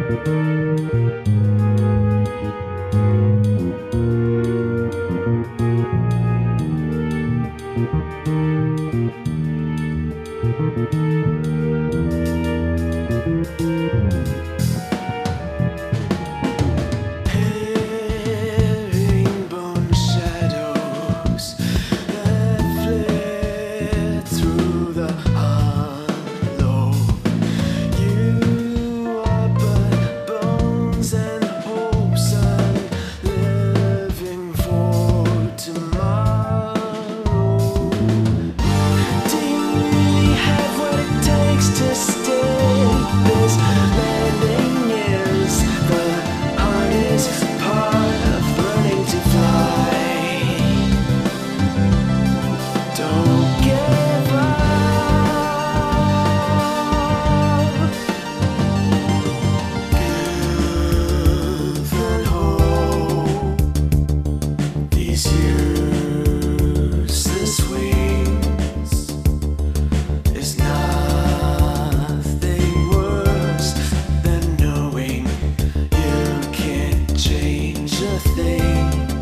Herringbone shadows that flit through the hollow. You are but bones and hopes living for tomorrow. Do you really have what it takes to stay? This landing is the hardest part of learning to fly. Don't give up. Give and hope. These useless wings is nothing worse than knowing you can't change a thing.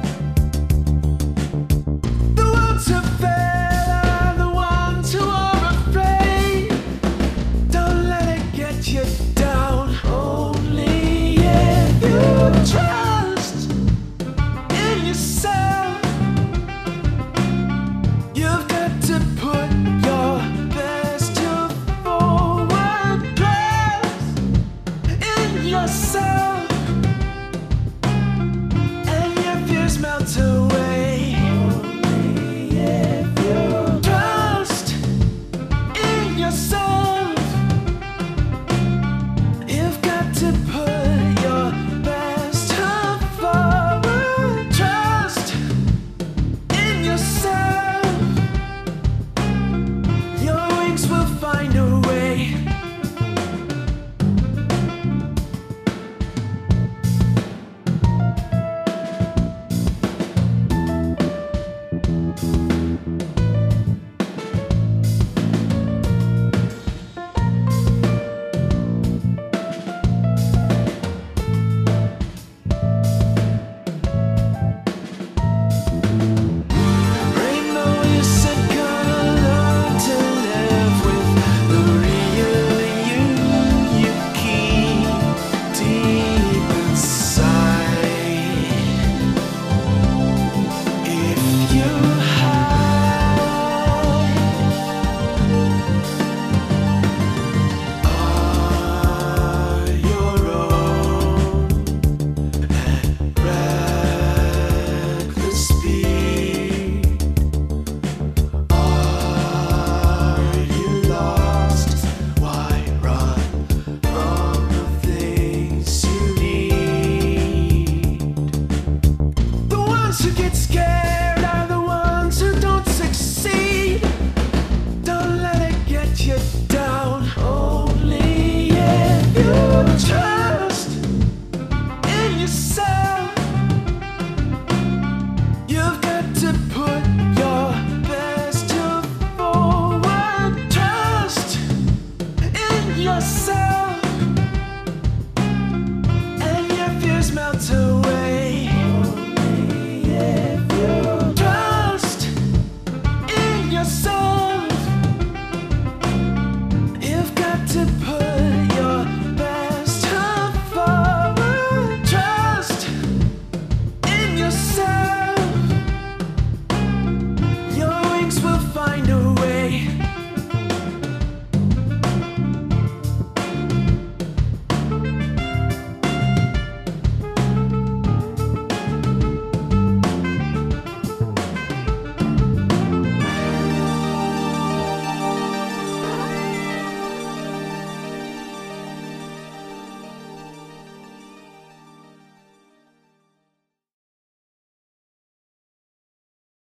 The ones who fail are the ones who are afraid. Don't let it get you down. Only if you trust in yourself. You've got to put your best foot forward. Trust in yourself, and your fears melt away. Only if you trust in yourself. You've got to put your best foot forward. Trust in yourself. Your wings will find a way. Rainbow, you said gonna learn to live with the real you you keep deep inside. If you hide are your own at reckless speed. Are you lost? Why run from the things you need? The ones who get scared